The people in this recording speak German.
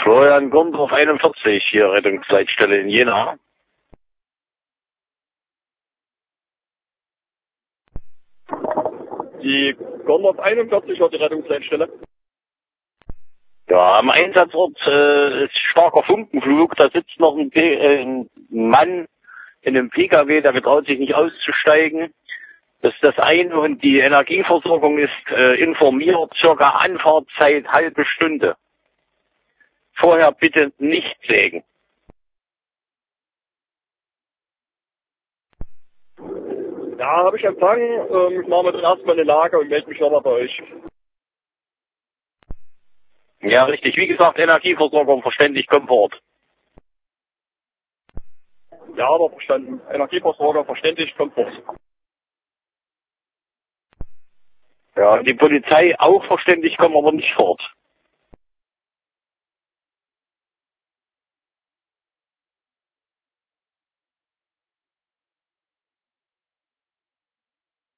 Florian Gondorf 41, hier Rettungsleitstelle in Jena. Die Gondorf 41 war die Rettungsleitstelle. Ja, am Einsatzort ist starker Funkenflug. Da sitzt noch ein Mann in einem PKW, der getraut sich nicht auszusteigen. Das ist das eine. Und die Energieversorgung ist informiert, circa Anfahrtzeit halbe Stunde. Vorher bitte nicht sägen. Ja, habe ich empfangen. Ich mache mir dann erstmal eine Lage und melde mich nochmal bei euch. Ja, richtig. Wie gesagt, Energieversorgung verständlich, Komfort. Ja, aber verstanden. Energieversorger, verständlich, Komfort. Ja, die Polizei auch verständlich, kommen aber nicht fort.